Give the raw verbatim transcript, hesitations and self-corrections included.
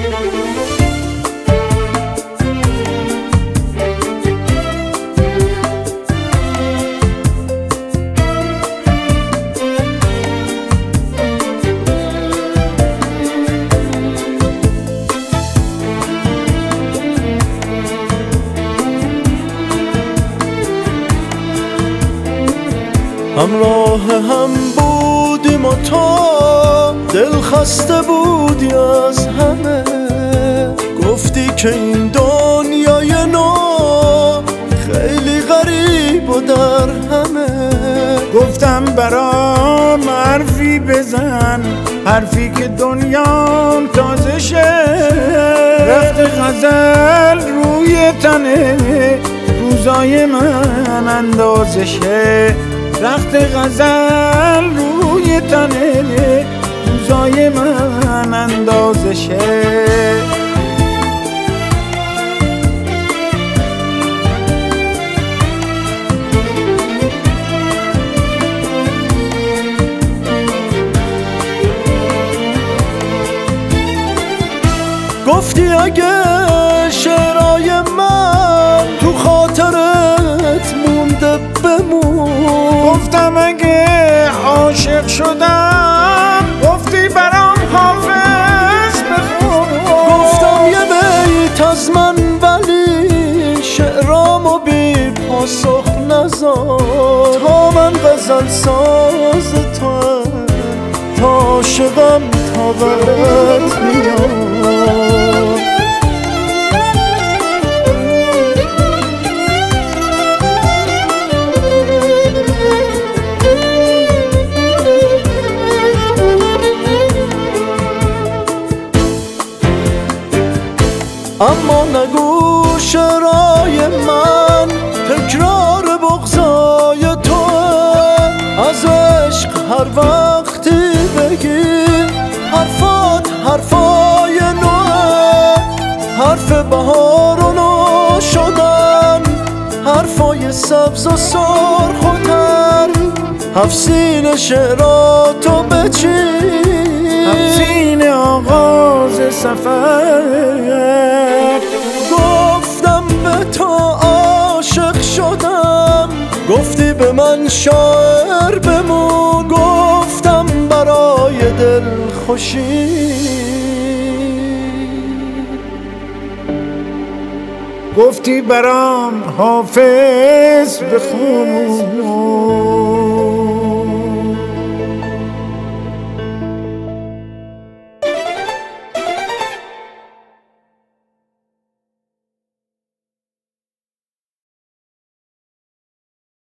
همراه هم بودیم و تو دل خسته بودی از همه، گفتی که این دنیای نو خیلی غریب و در همه. گفتم برام حرفی بزن، حرفی که دنیام تازه شه. رخت غزل روی تنه روزای من اندازه شه. رخت غزل روی تنه روزای من اندازه شه. گفتی اگه شعرهای من تو خاطرت مونده بمون. گفتم اگه عاشق شدم گفتی برام حافظ بخون. گفتم یه بیت از من ولی شعرامو بی پاسخ نذار. تا من غزل ساز توام، تا عاشقم تا برات میاد. اما نگو شعرهای من تکرار بغضای توه. از عشق هر وقتی بگی حرفات حرفای نوه. حرف بهار و نو شدن، حرفای سبز و سرخ و تر. هفسین شعراتو بچین، هفسین آغاز سفر. گفتم به تو عاشق شدم، گفتی به من شاعر بمون. گفتم برای دل خوشی، گفتی برام حافظ بخون.